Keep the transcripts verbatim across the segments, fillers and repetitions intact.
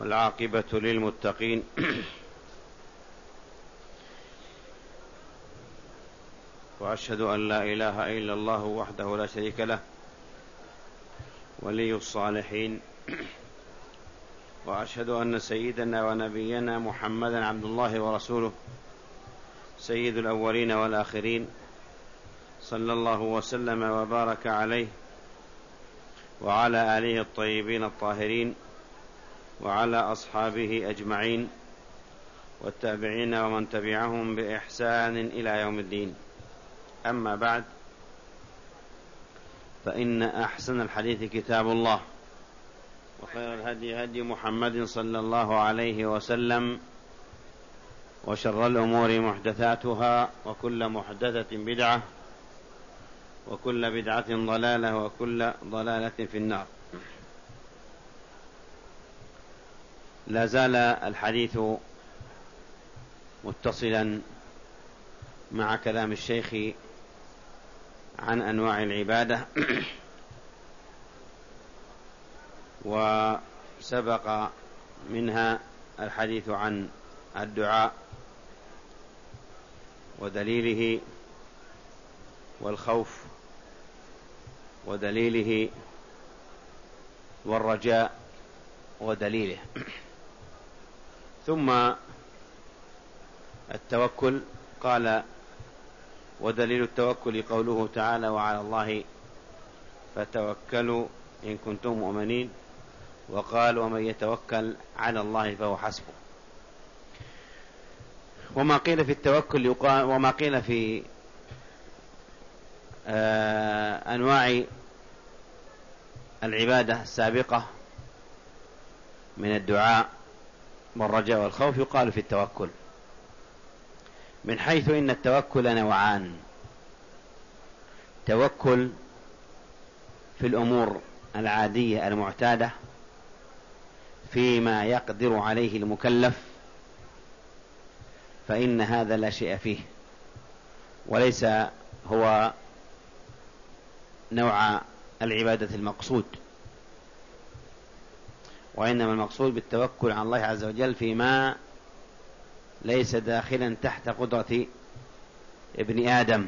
والعاقبة للمتقين. وأشهد أن لا إله إلا الله وحده لا شريك له ولي الصالحين. وأشهد أن سيدنا ونبينا محمدا عبد الله ورسوله سيد الأولين والآخرين، صلى الله وسلم وبارك عليه وعلى آله الطيبين الطاهرين وعلى أصحابه أجمعين والتابعين ومن تبعهم بإحسان إلى يوم الدين. أما بعد، فإن أحسن الحديث كتاب الله، وخير الهدي هدي محمد صلى الله عليه وسلم، وشر الأمور محدثاتها، وكل محدثة بدعة، وكل بدعة ضلالة، وكل ضلالة في النار. لا زال الحديث متصلا مع كلام الشيخ عن أنواع العبادة، وسبق منها الحديث عن الدعاء ودليله، والخوف ودليله، والرجاء ودليله، ثم التوكل. قال: ودليل التوكل قوله تعالى: وعلى الله فتوكلوا إن كنتم مؤمنين. وقال: ومن يتوكل على الله فهو حسبه. وما قيل في التوكل يقال، وما قيل في آه أنواع العبادة السابقة من الدعاء والرجاء والخوف يقال في التوكل، من حيث إن التوكل نوعان: توكل في الأمور العادية المعتادة فيما يقدر عليه المكلف، فإن هذا لا شيء فيه، وليس هو نوع العبادة المقصود، وإنما المقصود بالتوكل على الله عز وجل فيما ليس داخلا تحت قدرة ابن آدم.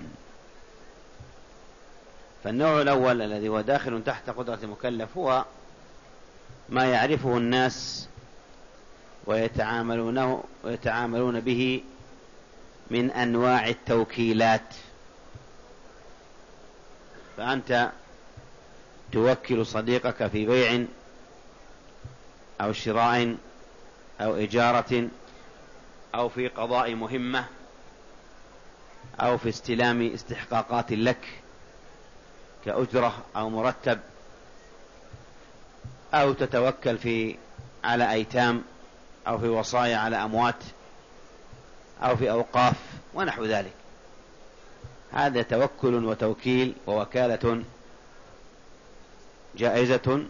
فالنوع الأول الذي هو داخل تحت قدرة المكلف هو ما يعرفه الناس ويتعاملونه ويتعاملون به من أنواع التوكيلات. فأنت توكل صديقك في بيع أو شراء أو إجارة أو في قضاء مهمة أو في استلام استحقاقات لك كأجرة أو مرتب، أو تتوكل في على أيتام، أو في وصايا على أموات، أو في أوقاف ونحو ذلك. هذا توكل وتوكيل ووكالة جائزة،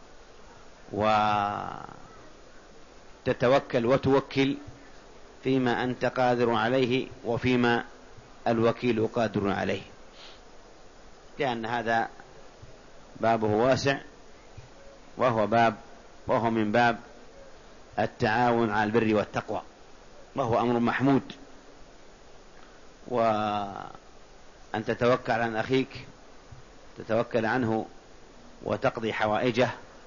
وتتوكل وتوكل فيما أنت قادر عليه وفيما الوكيل قادر عليه، لأن هذا بابه واسع، وهو باب وهو من باب التعاون على البر والتقوى، وهو أمر محمود. وأن تتوكل عن أخيك، تتوكل عنه وتقضي حوائجه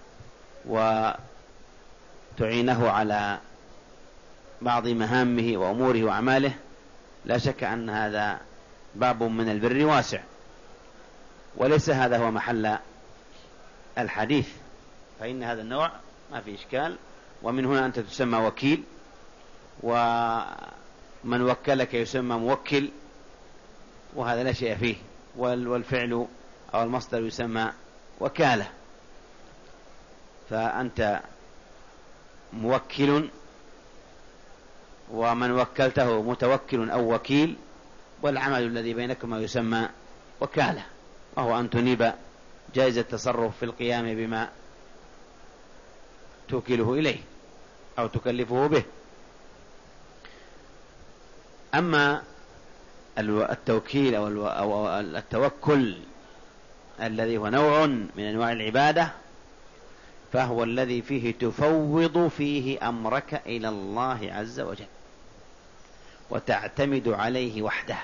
وتعينه على بعض مهامه وأموره وأعماله، لا شك أن هذا باب من البر واسع، وليس هذا هو محل الحديث، فإن هذا النوع ما في إشكال. ومن هنا أنت تسمى وكيل، ومن وكلك يسمى موكل، وهذا لا شيء فيه. والفعل أو المصدر يسمى وكالة، فأنت موكل، ومن وكلته متوكل أو وكيل، والعمل الذي بينكما يسمى وكالة، وهو أن تنيب جائزة التصرف في القيام بما توكله إليه أو تكلفه به. أما التوكيل أو التوكل الذي هو نوع من أنواع العبادة، فهو الذي فيه تفوض فيه أمرك إلى الله عز وجل وتعتمد عليه وحده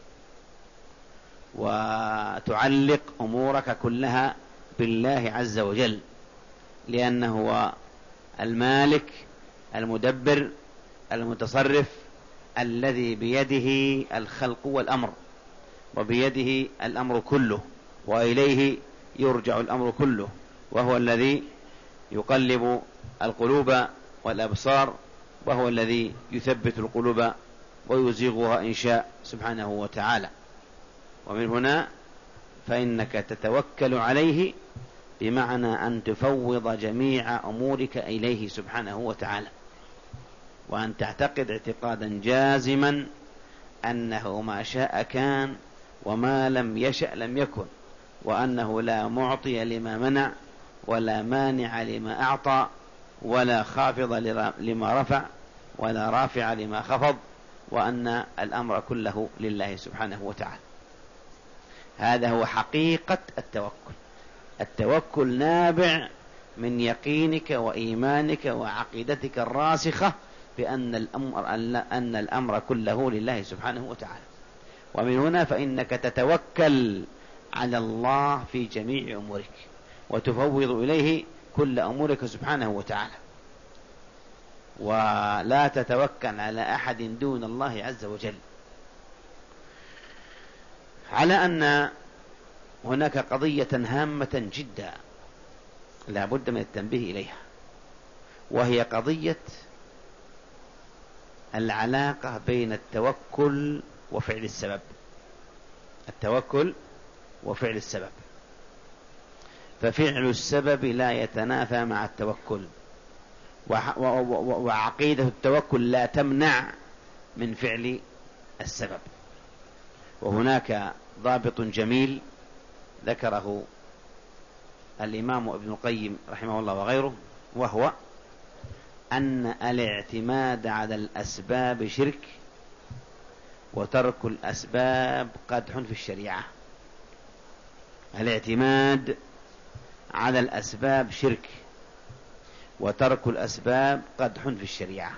وتعلق أمورك كلها بالله عز وجل، لأنه هو المالك المدبر المتصرف الذي بيده الخلق والأمر، وبيده الأمر كله، وإليه يرجع الأمر كله، وهو الذي يقلب القلوب والأبصار، وهو الذي يثبت القلوب ويزيغها إن شاء سبحانه وتعالى. ومن هنا فإنك تتوكل عليه بمعنى أن تفوض جميع أمورك إليه سبحانه وتعالى، وأن تعتقد اعتقادا جازما أنه ما شاء كان وما لم يشأ لم يكن، وأنه لا معطي لما منع ولا مانع لما أعطى ولا خافض لما رفع ولا رافع لما خفض، وأن الأمر كله لله سبحانه وتعالى. هذا هو حقيقة التوكل. التوكل نابع من يقينك وإيمانك وعقيدتك الراسخة بأن الأمر, أن الأمر كله لله سبحانه وتعالى. ومن هنا فإنك تتوكل على الله في جميع أمورك وتفوض إليه كل أمورك سبحانه وتعالى، ولا تتوكل على أحد دون الله عز وجل. على أن هناك قضية هامة جدا لا بد من التنبيه إليها، وهي قضية العلاقة بين التوكل وفعل السبب. التوكل وفعل السبب، ففعل السبب لا يتنافى مع التوكل، وعقيدة التوكل لا تمنع من فعل السبب. وهناك ضابط جميل ذكره الإمام ابن القيم رحمه الله وغيره، وهو أن الاعتماد على الأسباب شرك، وترك الأسباب قدح في الشريعة. الاعتماد على الأسباب شرك، وترك الأسباب قدح في الشريعة.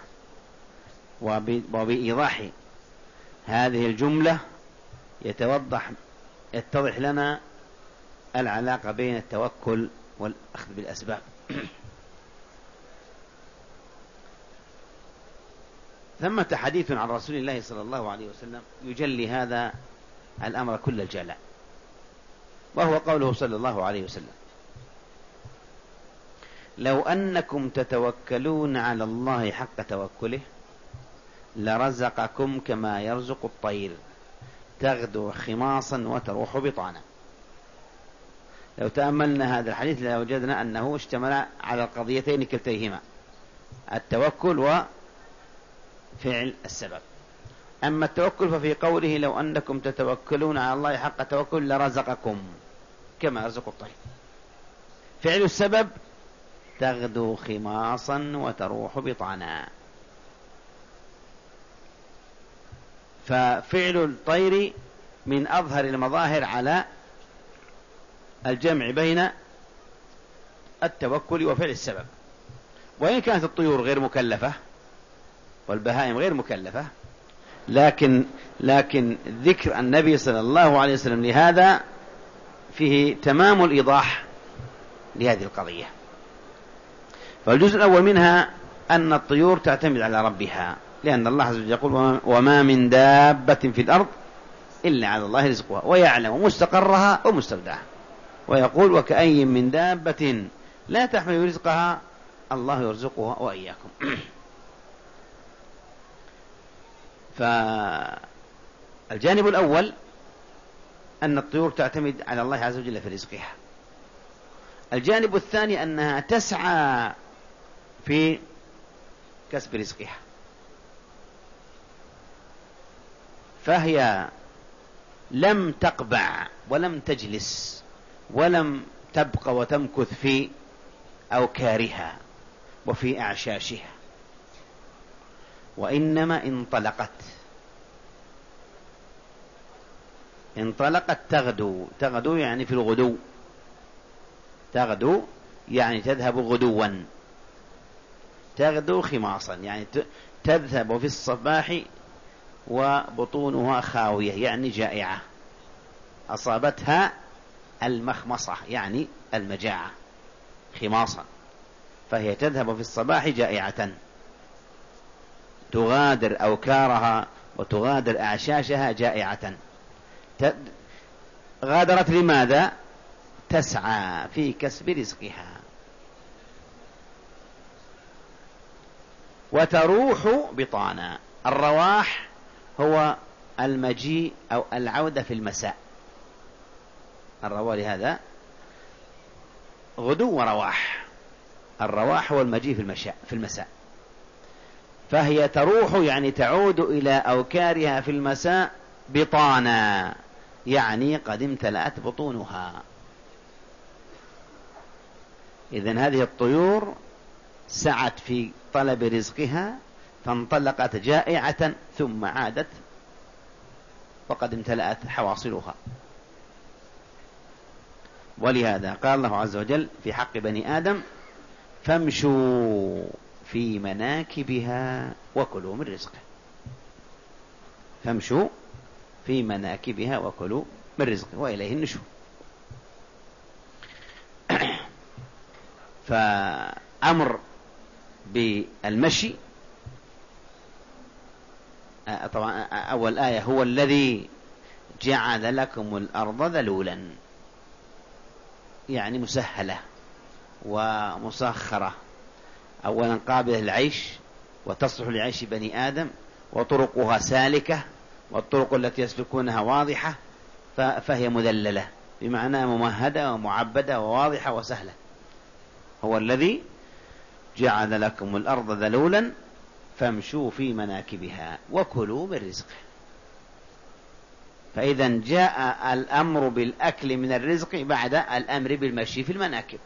وبإيضاح هذه الجملة يتوضح يتضح لنا العلاقة بين التوكل والأخذ بالأسباب. ثمة حديث عن رسول الله صلى الله عليه وسلم يجلي هذا الأمر كل الجلاء، وهو قوله صلى الله عليه وسلم: لو أنكم تتوكلون على الله حق توكله لرزقكم كما يرزق الطير تغدو خماصا وتروح بطانا. لو تأملنا هذا الحديث لوجدنا أنه اشتمل على القضيتين كلتيهما، التوكل وفعل السبب. أما التوكل ففي قوله لو أنكم تتوكلون على الله حق توكل لرزقكم كما يرزق الطير. فعل السبب تغدو خماصا وتروح بطانا. ففعل الطير من أظهر المظاهر على الجمع بين التوكل وفعل السبب، وإن كانت الطيور غير مكلفة والبهائم غير مكلفة، لكن لكن ذكر النبي صلى الله عليه وسلم لهذا فيه تمام الإيضاح لهذه القضية. فالجزء الأول منها أن الطيور تعتمد على ربها، لأن الله عز وجل يقول: وما من دابة في الأرض إلا على الله رزقها ويعلم مستقرها ومستودعها، ويقول: وكأي من دابة لا تحمل رزقها الله يرزقها وإياكم. فالجانب الأول أن الطيور تعتمد على الله عز وجل في رزقها. الجانب الثاني أنها تسعى في كسب رزقها، فهي لم تقبع ولم تجلس ولم تبقى وتمكث في أوكارها وفي أعشاشها، وإنما انطلقت انطلقت تغدو. تغدو يعني في الغدو، تغدو يعني تذهب غدوا، تغدو خماصا يعني تذهب في الصباح وبطونها خاوية يعني جائعة، أصابتها المخمصة يعني المجاعة خماصا، فهي تذهب في الصباح جائعة، تغادر أوكارها وتغادر أعشاشها جائعة. غادرت لماذا؟ تسعى في كسب رزقها. وتروح بطانا. الرواح هو المجيء أو العودة في المساء، الرواح لهذا غدو ورواح. الرواح هو المجيء في المشاء في المساء، فهي تروح يعني تعود إلى أوكارها في المساء بطانا، يعني قد امتلأت بطونها. إذن هذه الطيور سعت في طلب رزقها فانطلقت جائعة ثم عادت وقد امتلأت حواصلها. ولهذا قال الله عز وجل في حق بني آدم: فامشوا في مناكبها وكلوا من رزقه. فامشوا في مناكبها وكلوا من رزقه وإليه النشور. فأمر بالمشي. طبعا أول آية: هو الذي جعل لكم الأرض ذلولا، يعني مسهلة ومسخرة، أولا قابلة للعيش وتصلح لعيش بني آدم، وطرقها سالكة، والطرق التي يسلكونها واضحة، فهي مذللة بمعنى ممهدة ومعبدة وواضحة وسهلة. هو الذي جعل لكم الأرض ذلولا فامشوا في مناكبها وكلوا من رزقه. فإذا جاء الأمر بالأكل من الرزق بعد الأمر بالمشي في المناكب،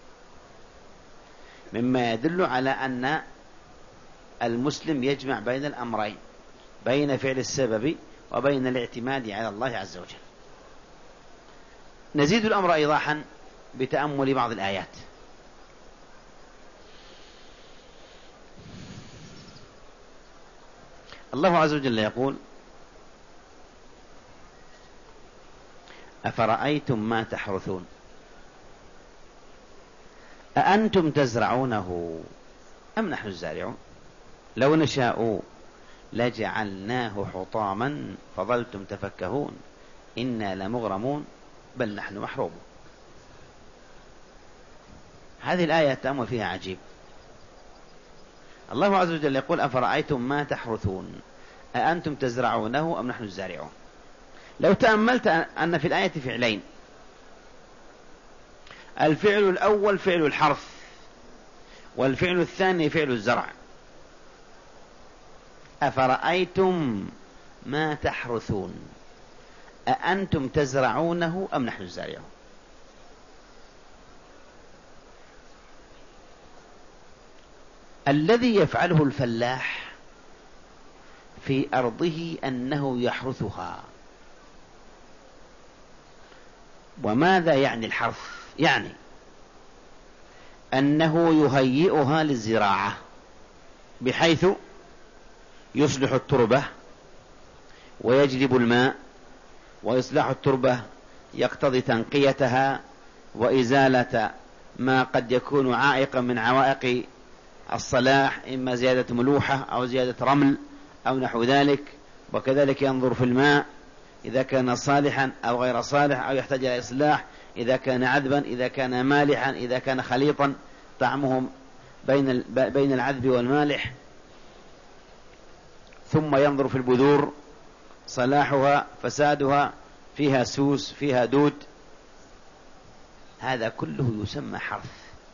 مما يدل على أن المسلم يجمع بين الأمرين، بين فعل السبب وبين الاعتماد على الله عز وجل. نزيد الأمر إيضاحا بتأمل بعض الآيات. الله عز وجل يقول: أفرأيتم ما تحرثون أأنتم تزرعونه أم نحن الزارعون لو نشاء لجعلناه حطاما فظلتم تفكهون إنا لمغرمون بل نحن محرومون. هذه الآية تأمل فيها عجيب. الله عز وجل يقول: أفرأيتم ما تحرثون أأنتم تزرعونه أم نحن الزارعون. لو تأملت أن في الآية فعلين: الفعل الأول فعل الحرث، والفعل الثاني فعل الزرع. أفرأيتم ما تحرثون أأنتم تزرعونه أم نحن الزارعون. الذي يفعله الفلاح في أرضه أنه يحرثها. وماذا يعني الحرث؟ يعني أنه يهيئها للزراعة بحيث يصلح التربة ويجلب الماء، وإصلاح التربة يقتضي تنقيتها وإزالة ما قد يكون عائقا من عوائق الصلاح، إما زيادة ملوحة أو زيادة رمل أو نحو ذلك. وكذلك ينظر في الماء إذا كان صالحا أو غير صالح أو يحتاج إلى إصلاح، إذا كان عذبا، إذا كان مالحا، إذا كان خليطا طعمه بين بين العذب والمالح. ثم ينظر في البذور صلاحها فسادها، فيها سوس فيها دود. هذا كله يسمى حرث.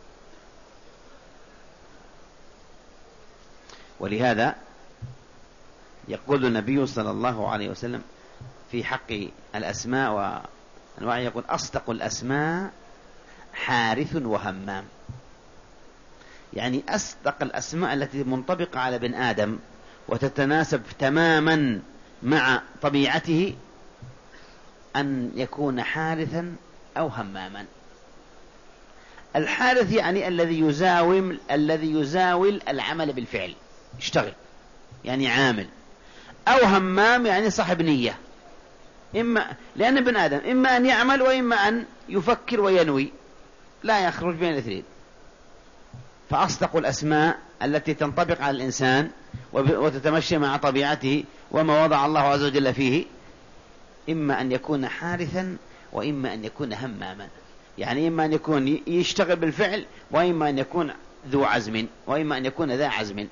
ولهذا يقول النبي صلى الله عليه وسلم في حق الأسماء وأنواع، يقول: أصدق الأسماء حارث وهمام. يعني أصدق الأسماء التي منطبقة على ابن آدم وتتناسب تماما مع طبيعته أن يكون حارثا أو هماما. الحارث يعني الذي يزاوم الذي يزاول العمل بالفعل، يشتغل يعني عامل. أو همام يعني صاحب نية، إما لأن ابن آدم إما أن يعمل وإما أن يفكر وينوي، لا يخرج بين الاثنين. فأصدق الأسماء التي تنطبق على الإنسان وتتمشى مع طبيعته وما وضع الله عز وجل فيه، إما أن يكون حارثا وإما أن يكون هماما، يعني إما أن يكون يشتغل بالفعل وإما أن يكون ذو عزم وإما أن يكون ذا عزم.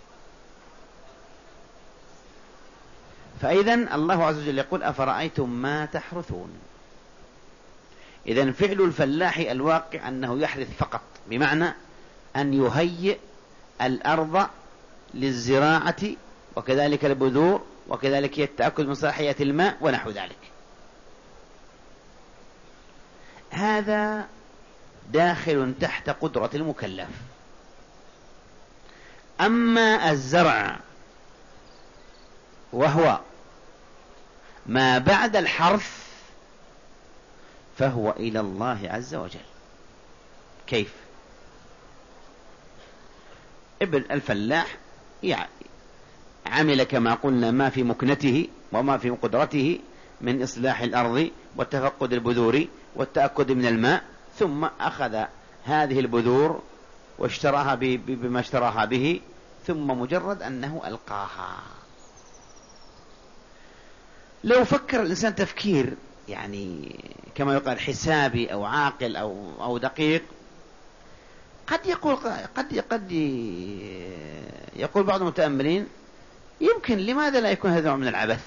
فإذن الله عز وجل يقول أفرأيتم ما تحرثون. إذن فعل الفلاح الواقع أنه يحرث فقط، بمعنى أن يهيئ الأرض للزراعة وكذلك البذور وكذلك التأكد من صلاحية الماء ونحو ذلك. هذا داخل تحت قدرة المكلف. أما الزرع وهو ما بعد الحرث فهو إلى الله عز وجل. كيف؟ ابن الفلاح يعني عمل كما قلنا ما في مكنته وما في قدرته من إصلاح الأرض وتفقد البذور والتأكد من الماء، ثم أخذ هذه البذور واشتراها بما اشتراها به، ثم مجرد أنه ألقاها. لو فكر الإنسان تفكير يعني كما يقال حسابي أو عاقل أو أو دقيق، قد يقول قد قد يقول بعض المتأملين يمكن لماذا لا يكون هذا نوع من العبث؟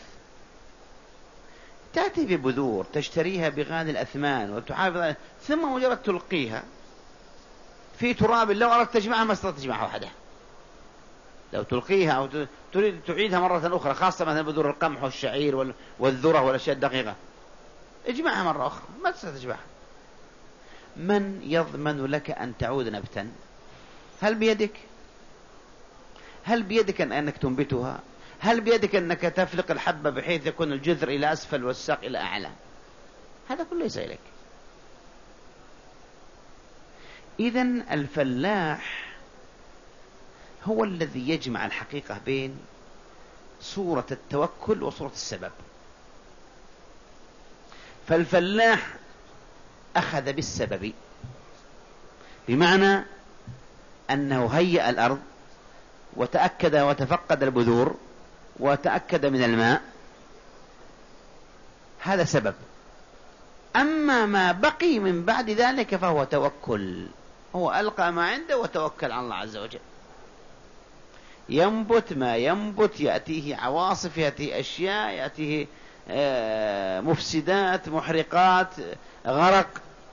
تأتي ببذور تشتريها بغالي الأثمان وتحافظ، ثم مجرد تلقيها في تراب، لو أردت تجمعها ما استطعت تجمعها وحدها. لو تلقيها أو تريد تعيدها مرة أخرى، خاصة مثلا بذور القمح والشعير والذرة والأشياء الدقيقة، اجمعها مرة أخرى ما تستطيع تجمعها. من يضمن لك أن تعود نبتا؟ هل بيدك؟ هل بيدك أنك تنبتها؟ هل بيدك أنك تفلق الحبة بحيث يكون الجذر إلى أسفل والساق إلى أعلى؟ هذا كله ليس إليك. إذن الفلاح هو الذي يجمع الحقيقة بين صورة التوكل وصورة السبب. فالفلاح أخذ بالسبب، بمعنى أنه هيأ الأرض وتأكد وتفقد البذور وتأكد من الماء، هذا سبب. أما ما بقي من بعد ذلك فهو توكل، هو ألقى ما عنده وتوكل على الله عز وجل. ينبت ما ينبت، يأتيه عواصف، يأتيه أشياء، يأتيه مفسدات محرقات غرق،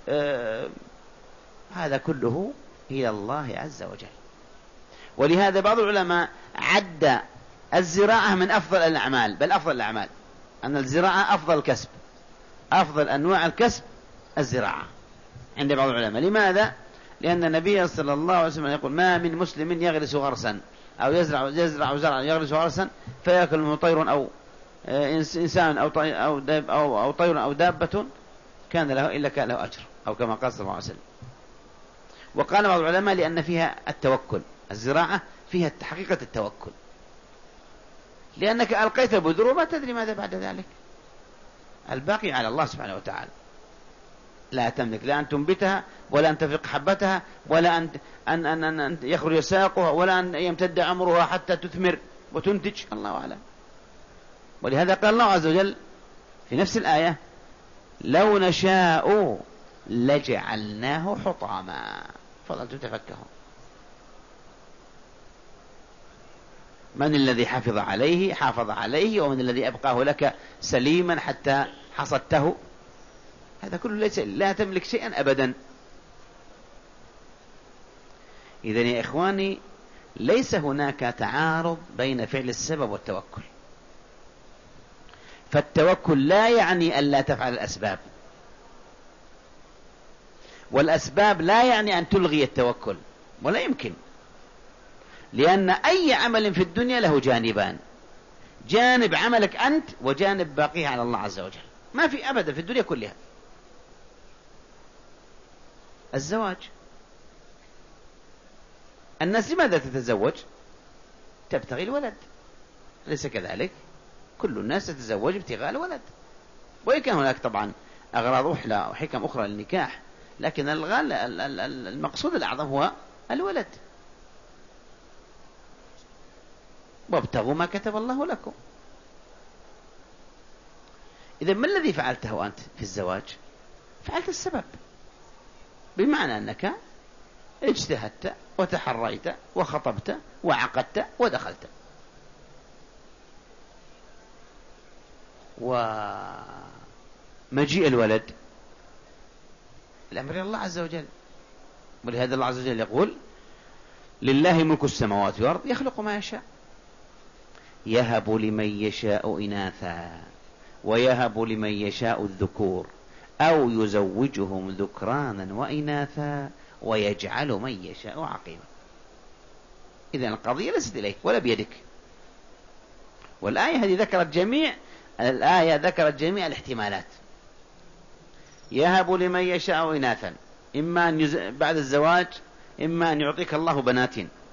هذا كله إلى الله عز وجل. ولهذا بعض العلماء عد الزراعة من أفضل الأعمال، بل أفضل الأعمال، أن الزراعة أفضل الكسب، أفضل أنواع الكسب الزراعة عند بعض العلماء. لماذا؟ لأن النبي صلى الله عليه وسلم يقول ما من مسلم يغرس غرسا أو يزرع يزرع زرعا يغرس غرسا فيأكل منه طير أو إنسان أو طير أو داب أو أو طير أو دابة كان له إلا كان له أجر، أو كما قال صلى الله عليه وسلم. وقال بعض العلماء لأن فيها التوكل، الزراعة فيها حقيقة التوكل، لأنك ألقيت البذور وما تدري ماذا بعد ذلك، الباقي على الله سبحانه وتعالى. لا تملك لا أن تنبتها ولا أن تفرق حبتها ولا أن أن أن, أن, أن يخرج ساقها ولا أن يمتد عمرها حتى تثمر وتنتج، الله أعلم. ولهذا قال الله عز وجل في نفس الآية لو نشاء لجعلناه حطاما فظلتم تفكهون. من الذي حفظ عليه حافظ عليه، ومن الذي أبقاه لك سليما حتى حصدته؟ هذا كله ليس، لا تملك شيئا أبدا. إذن يا إخواني ليس هناك تعارض بين فعل السبب والتوكل. فالتوكل لا يعني أن لا تفعل الأسباب، والأسباب لا يعني أن تلغي التوكل، ولا يمكن، لأن أي عمل في الدنيا له جانبان، جانب عملك أنت وجانب باقيه على الله عز وجل. ما في أبدا في الدنيا كلها. الزواج الناس لماذا تتزوج؟ تبتغي الولد، ليس كذلك؟ كل الناس تتزوج ابتغاء الولد، وإن كان هناك طبعا أغراض أحلى وحكم أخرى للنكاح، لكن المقصود الأعظم هو الولد. وابتغوا ما كتب الله لكم. إذا ما الذي فعلته أنت في الزواج؟ فعلت السبب، بمعنى أنك اجتهدت وتحريت وخطبت وعقدت ودخلت. ومجيء الولد الأمر الله عز وجل، ولهذا الله عز وجل يقول: لله ملك السماوات والأرض يخلق ما يشاء يهب لمن يشاء إناثا ويهب لمن يشاء الذكور أو يزوجهم ذكرانا وإناثا ويجعل من يشاء عقيما. إذن القضية ليست إليك ولا بيدك. والآية هذه ذكرت جميع الآية ذكرت جميع الاحتمالات. يهب لمن يشاء إناثا، إما أن يز... بعد الزواج إما أن يعطيك الله بنات،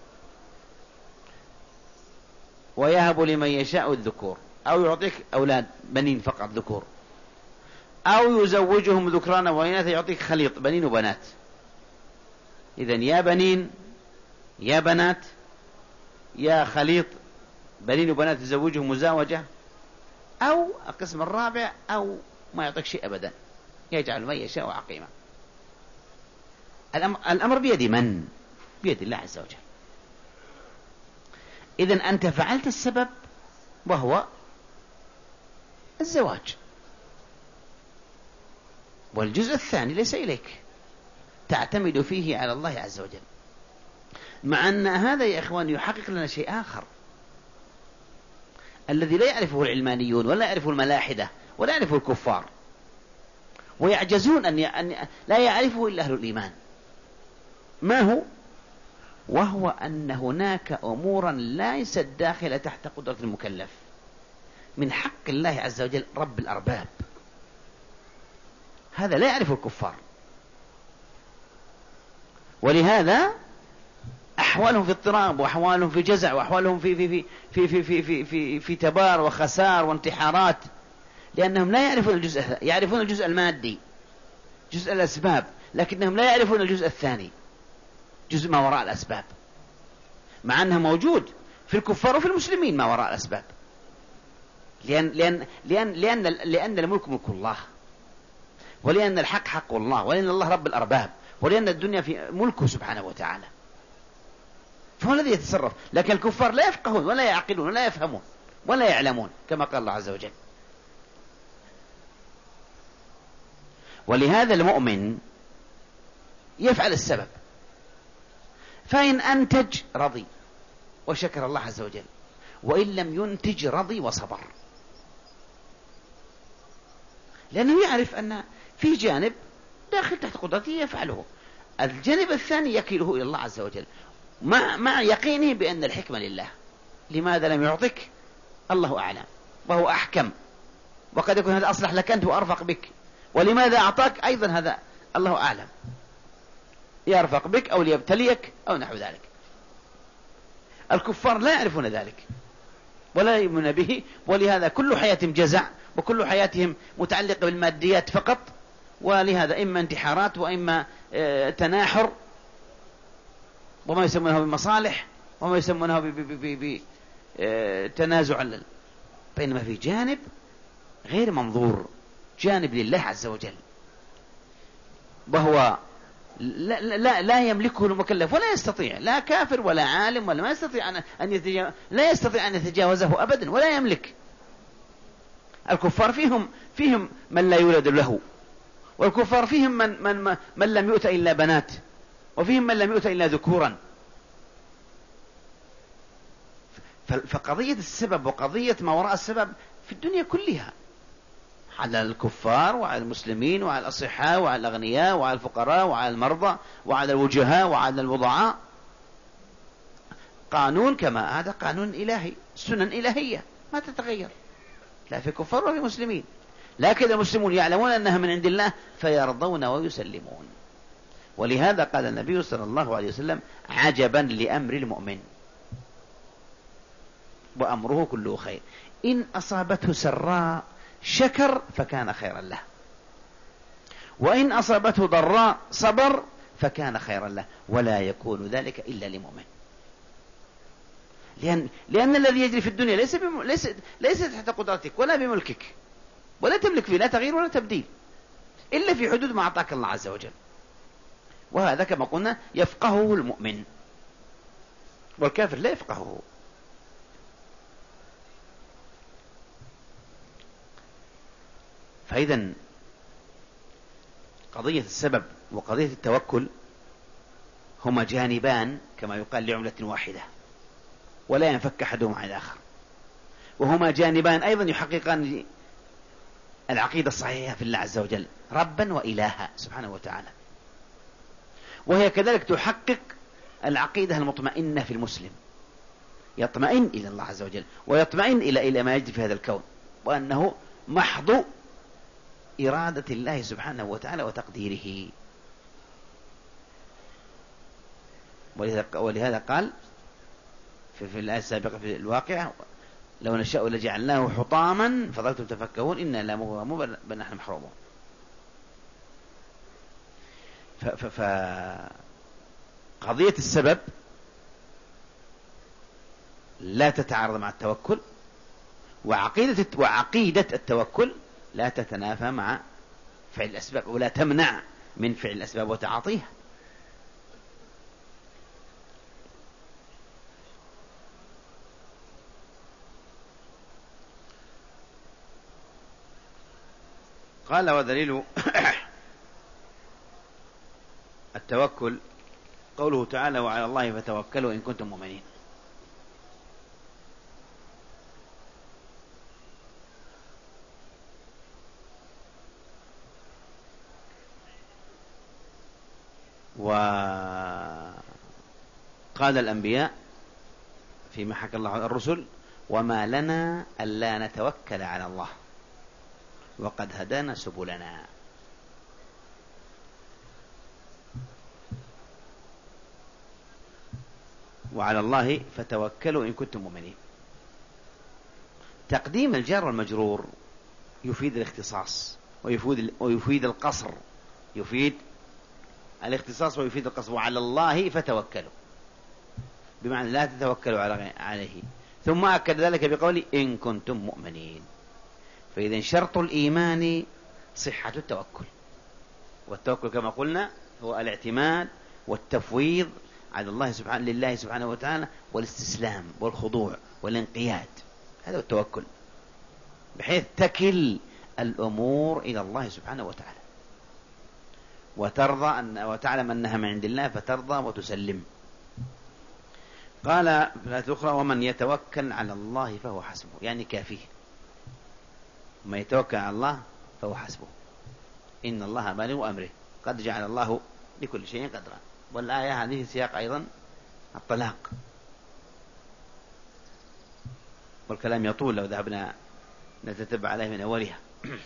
ويهب لمن يشاء الذكور، أو يعطيك أولاد بنين فقط ذكور، أو يزوجهم ذكرانا وإناثا، يعطيك خليط بنين وبنات. إذن يا بنين يا بنات يا خليط بنين وبنات يزوجهم مزاوجة، أو القسم الرابع أو ما يعطيك شيء أبدا، يجعل من يشاء عقيما. الأمر, الأمر بيد من؟ بيد الله عز وجل. إذن أنت فعلت السبب وهو الزواج، والجزء الثاني ليس إليك، تعتمد فيه على الله عز وجل. مع أن هذا يا إخوان يحقق لنا شيء آخر الذي لا يعرفه العلمانيون ولا يعرفه الملاحدة ولا يعرفه الكفار، ويعجزون أن, ي... أن لا يعرفه إلا أهل الإيمان. ما هو؟ وهو أن هناك أمورا ليست داخلة تحت قدرة المكلف، من حق الله عز وجل رب الأرباب. هذا لا يعرفه الكفار، ولهذا أحوالهم في اضطراب، وأحوالهم في جزع، وأحوالهم في في في في في في في, في, في تبار وخسار وانتحارات، لأنهم لا يعرفون الجزء، يعرفون الجزء المادي، جزء الأسباب، لكنهم لا يعرفون الجزء الثاني، جزء ما وراء الأسباب، مع أنه موجود في الكفار وفي المسلمين ما وراء الأسباب. لأن لأن لأن لأن لأن الملك ملك الله، ولأن الحق حق الله، ولأن الله رب الأرباب، ولأن الدنيا في ملكه سبحانه وتعالى، فهو الذي يتصرف. لكن الكفار لا يفقهون ولا يعقلون ولا يفهمون ولا يعلمون، كما قال الله عز وجل. ولهذا المؤمن يفعل السبب، فإن أنتج رضي وشكر الله عز وجل، وإن لم ينتج رضي وصبر، لأنه يعرف أن في جانب داخل تحت قدرته يفعله، الجانب الثاني يكيله إلى الله عز وجل، مع, مع يقينه بأن الحكمة لله. لماذا لم يعطك؟ الله أعلم، وهو أحكم، وقد يكون هذا أصلح لك أنت وأرفق بك. ولماذا أعطاك أيضا هذا الله أعلم، يرفق بك أو ليبتليك أو نحو ذلك. الكفار لا يعرفون ذلك ولا يؤمنون به، ولهذا كل حياتهم جزع، وكل حياتهم متعلقة بالماديات فقط، ولهذا إما انتحارات وإما اه تناحر، وما يسمونه بالمصالح، وما يسمونه بتنازع. بينما في جانب غير منظور، جانب لله عز وجل، وهو لا, لا, لا يملكه المكلف ولا يستطيع، لا كافر ولا عالم ولا ما يستطيع أن يتجاوز، لا يستطيع أن يتجاوزه أبدا ولا يملك. الكفار فيهم فيهم من لا يولد له، والكفار فيهم من, من, من لم يؤت إلا بنات، وفيهم من لم يؤت إلا ذكورا. فقضية السبب وقضية ما وراء السبب في الدنيا كلها، على الكفار وعلى المسلمين وعلى الأصحاء وعلى الأغنياء وعلى الفقراء وعلى المرضى وعلى الوجهاء وعلى الوضعاء، قانون كما هذا قانون إلهي، سنن إلهية ما تتغير، لا في كفار ولا في مسلمين. لكن المسلمون يعلمون أنها من عند الله فيرضون ويسلمون. ولهذا قال النبي صلى الله عليه وسلم: عجبا لأمر المؤمن وأمره كله خير، إن أصابته سراء شكر فكان خيرا له، وإن أصابته ضراء صبر فكان خيرا له، ولا يكون ذلك إلا لمؤمن. لأن, لأن الذي يجري في الدنيا ليس, بم... ليس... ليس تحت قدرتك ولا بملكك، ولا تملك فيه لا تغيير ولا تبديل، إلا في حدود ما أعطاك الله عز وجل. وهذا كما قلنا يفقهه المؤمن، والكافر لا يفقهه. فإذا قضية السبب وقضية التوكل هما جانبان كما يقال لعملة واحدة، ولا ينفك أحدهما عن الآخر، وهما جانبان أيضا يحققان العقيدة الصحيحة في الله عز وجل ربا وإلها سبحانه وتعالى، وهي كذلك تحقق العقيدة المطمئنة في المسلم، يطمئن إلى الله عز وجل ويطمئن إلى إلى ما يجري في هذا الكون، وأنه محض إرادة الله سبحانه وتعالى وتقديره. ولهذا قال في, في الآية السابقة في الواقعة: لو نشاء لجعلناه حطاما فظلتم تفكهون إنا لا مغرمون بل نحن محرومون. فقضية السبب لا تتعارض مع التوكل، وعقيدة وعقيدة التوكل لا تتنافى مع فعل الأسباب، ولا تمنع من فعل الأسباب وتعاطيها. قال: ودليل التوكل قوله تعالى: وعلى الله فتوكلوا إن كنتم مؤمنين. وقال الأنبياء فيما حكى الله عن الرسل: وما لنا ألا نتوكل على الله وقد هدانا سبلنا. وعلى الله فتوكلوا إن كنتم مؤمنين. تقديم الجار والمجرور يفيد الاختصاص ويفيد, ويفيد القصر، يفيد الاختصاص ويفيد القصر. وعلى الله فتوكلوا بمعنى لا تتوكلوا عليه، ثم أكد ذلك بقوله إن كنتم مؤمنين. فإذا شرط الإيمان صحة التوكل، والتوكل كما قلنا هو الاعتماد والتفويض على الله سبحانه لله سبحانه وتعالى، والاستسلام والخضوع والانقياد، هذا هو التوكل، بحيث تكل الأمور إلى الله سبحانه وتعالى وترضى أن وتعلم أنها من عند الله فترضى وتسلم. قال في الآية الأخرى: ومن يتوكل على الله فهو حسبه، يعني كافيه. ومن يتوكل على الله فهو حسبه إن الله بالغ أمره قد جعل الله لكل شيء قدرا. والآية هذه سياق أيضا الطلاق، والكلام يطول لو ذهبنا نتتبع عليه من أولها.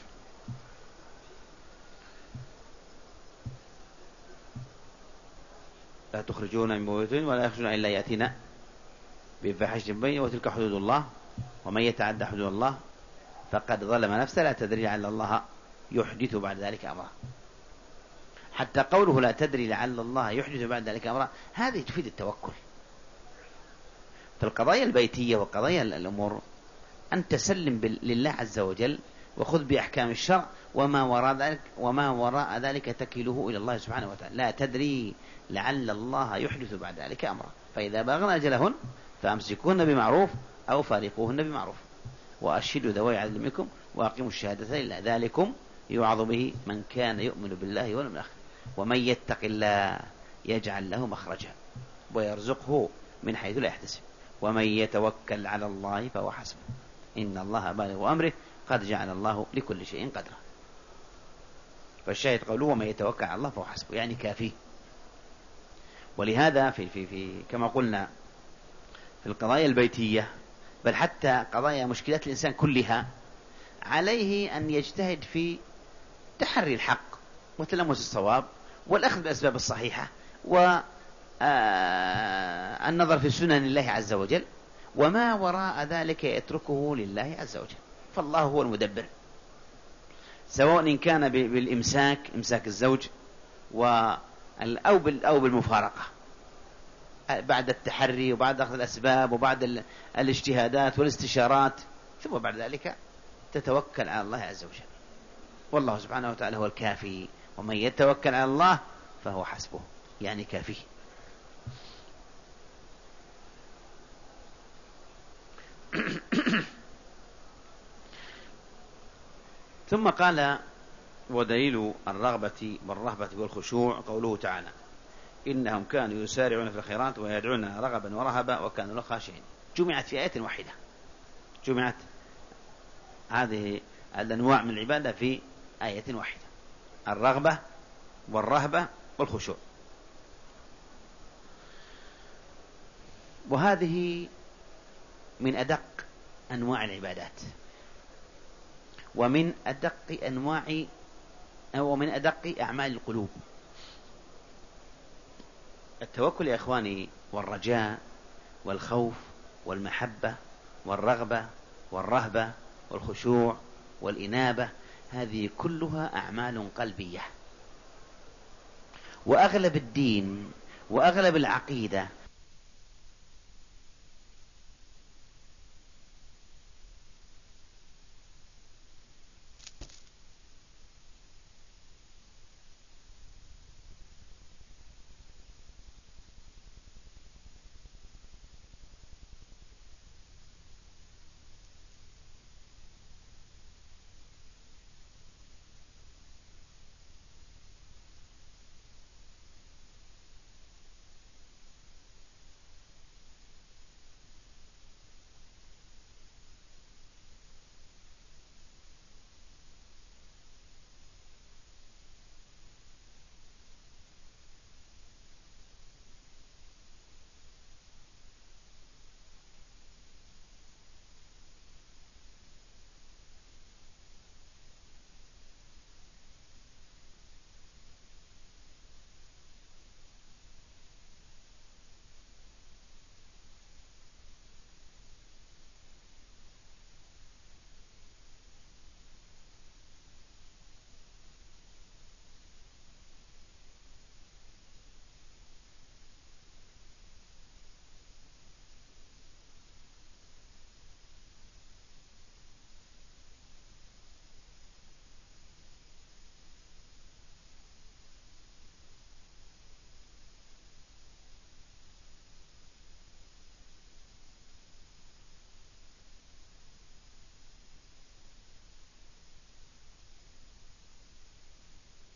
لا تخرجون من بيوتهم ولا يخرجون إلا يأتينا بفاحشة مبينة وتلك حدود الله ومن يتعدى حدود الله فقد ظلم نفسه لا تدري لعل الله يحدث بعد ذلك أمرا. حتى قوله لا تدري لعل الله يحدث بعد ذلك أمرا هذه تفيد التوكل. في القضايا البيتية وقضايا الأمور أن تسلم لله عز وجل وخذ بأحكام الشرع، وما وراء ذلك وما وراء ذلك تكله إلى الله سبحانه وتعالى. لا تدري لعل الله يحدث بعد ذلك أمرا، فإذا بلغن أجلهن فأمسكوهن بمعروف أو فارقوهن بمعروف وأشهدوا ذوي عدل منكم وأقيموا الشهادة لله ذلكم يوعظ به من كان يؤمن بالله واليوم الآخر ومن يتق الله يجعل له مخرجا ويرزقه من حيث لا يحتسب ومن يتوكل على الله فهو حسبه إن الله بالغ أمره قد جعل الله لكل شيء قدرا. فالشاهد قوله ومن يتوكل على الله فهو حسبه، يعني كافيه. ولهذا في في في كما قلنا في القضايا البيتية بل حتى قضايا مشكلات الإنسان كلها عليه أن يجتهد في تحري الحق وتلمس الصواب والأخذ بالأسباب الصحيحة، والنظر في سنن الله عز وجل، وما وراء ذلك يتركه لله عز وجل. فالله هو المدبر، سواء إن كان بالإمساك، إمساك الزوج، أو بالمفارقة بعد التحري وبعد أخذ الأسباب وبعد الاجتهادات والاستشارات، ثم بعد ذلك تتوكل على الله عز وجل. والله سبحانه وتعالى هو الكافي، ومن يتوكل على الله فهو حسبه، يعني كافيه. ثم قال: ودليل الرغبة والرهبة والخشوع قوله تعالى: إنهم كانوا يسارعون في الخيرات ويدعون رغبا ورهبا وكانوا له خاشعين. جمعت في آية واحدة، جمعت هذه الأنواع من العبادة في آية واحدة: الرغبة والرهبة والخشوع. وهذه من أدق أنواع العبادات، ومن أدق أنواع أو من أدق أعمال القلوب. التوكل يا إخواني، والرجاء والخوف والمحبة والرغبة والرهبة والخشوع والإنابة، هذه كلها أعمال قلبية. وأغلب الدين وأغلب العقيدة